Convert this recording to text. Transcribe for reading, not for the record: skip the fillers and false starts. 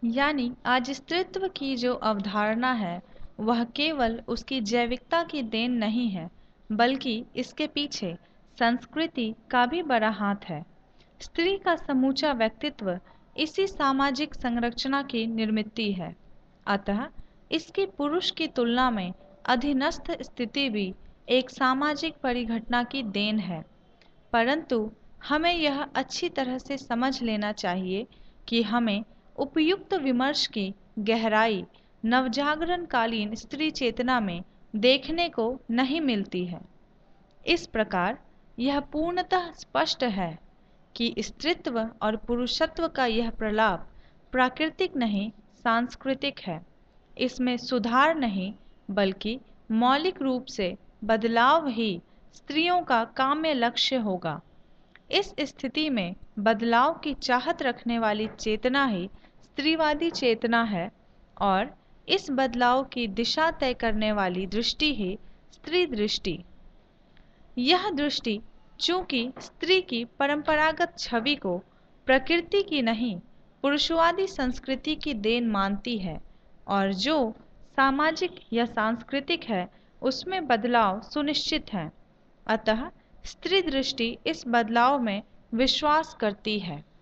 यानी आज स्त्रीत्व की जो अवधारणा है वह केवल उसकी जैविकता की देन नहीं है, बल्कि इसके पीछे संस्कृति का भी बड़ा हाथ है। स्त्री का समूचा व्यक्तित्व इसी सामाजिक संरचना की निर्मित है। अतः इसकी पुरुष की तुलना में अधीनस्थ स्थिति भी एक सामाजिक परिघटना की देन है। परंतु हमें यह अच्छी तरह से समझ लेना चाहिए कि हमें उपयुक्त विमर्श की गहराई नवजागरणकालीन स्त्री चेतना में देखने को नहीं मिलती है। इस प्रकार यह पूर्णतः स्पष्ट है कि स्त्रीत्व और पुरुषत्व का यह प्रलाप प्राकृतिक नहीं, सांस्कृतिक है। इसमें सुधार नहीं, बल्कि मौलिक रूप से बदलाव ही स्त्रियों का काम्य लक्ष्य होगा। इस स्थिति में बदलाव की चाहत रखने वाली चेतना ही स्त्रीवादी चेतना है और इस बदलाव की दिशा तय करने वाली दृष्टि ही स्त्री दृष्टि। यह दृष्टि चूंकि स्त्री की परंपरागत छवि को प्रकृति की नहीं, पुरुषवादी संस्कृति की देन मानती है और जो सामाजिक या सांस्कृतिक है उसमें बदलाव सुनिश्चित है। अतः स्त्री दृष्टि इस बदलाव में विश्वास करती है।